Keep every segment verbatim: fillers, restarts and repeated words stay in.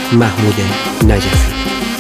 محمود نجفی.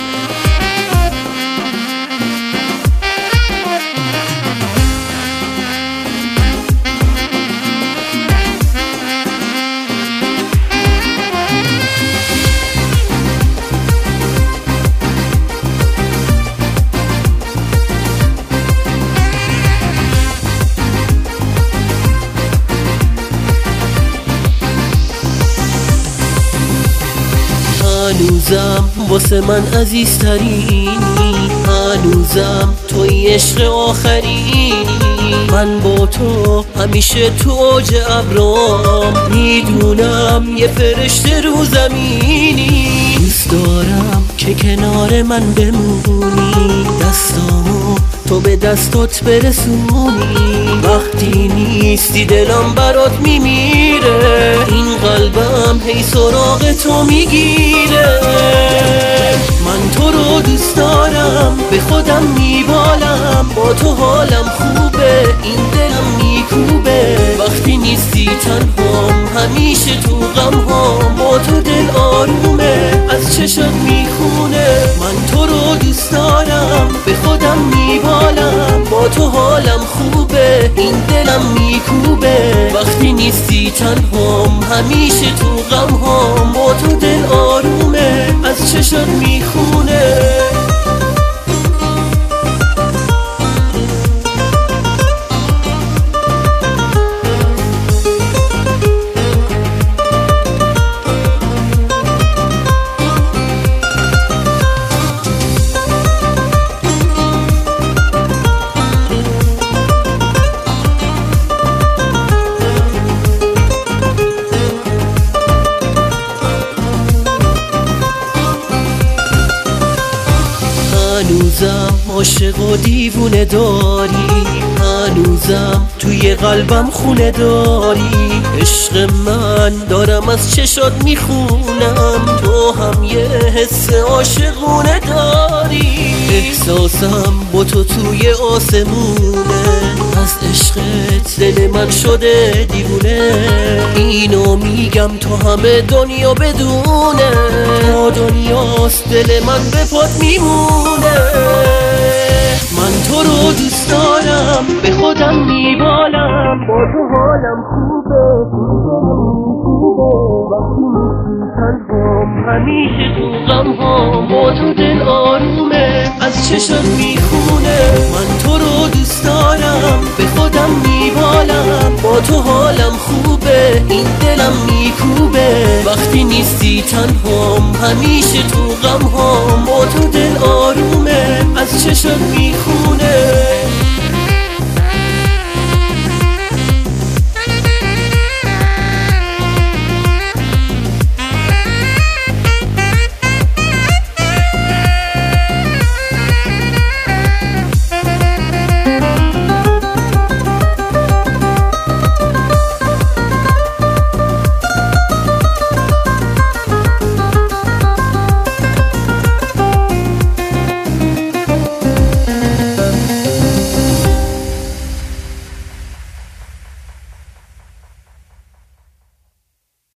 هنوزم واسه من عزیزترینی، هنوزم توی عشق آخرینی. من با تو همیشه تو اوج ابرام، میدونم یه فرشته رو زمینی. دوست دارم که کنار من بمونی، دستامو تو به دستات برسونی. وقتی نیستی دلم برات میمیره، این قلبم هی سراغ تو میگیره. من تو رو دوست دارم، به خودم میبالم، با تو حالم خوبه، این دلم میکوبه. وقتی نیستی تنهام، همیشه تو غم هام، با تو دل آرومه، از چشات میخونه. من تو رو دوست دارم، به خودم میبالم، با تو حالم خوبه، این دلم میکوبه. وقتی نیستی تنهام، همیشه تو غم هام، با تو دل آرومه، از چشات میخونه. هنوزم عاشق و دیوونه داری، هنوزم توی قلبم خونه داری. عشق من دارم از چشات میخونم، تو هم یه حس عاشقونه داری. احساسم با تو توی آسمونه، از عشقت دل من شده دیوونه. اینو میگم تو همه دنیا بدونه، تا دنیاست دل من به پات میمونه. من تو رو دوست دارم، به خودم میبالم، با تو حالم خوبه، وقتی نیستی تنهام، همیشه تو غم هام، با تو دل آرومه، از چشات میخونه. من تو رو دوست دارم، به خودم میبالم، با تو حالم خوبه، این دلم میکوبه. وقتی نیستی تنهام، همیشه تو غم هام، با تو دل آرومه، از چشات میخونه.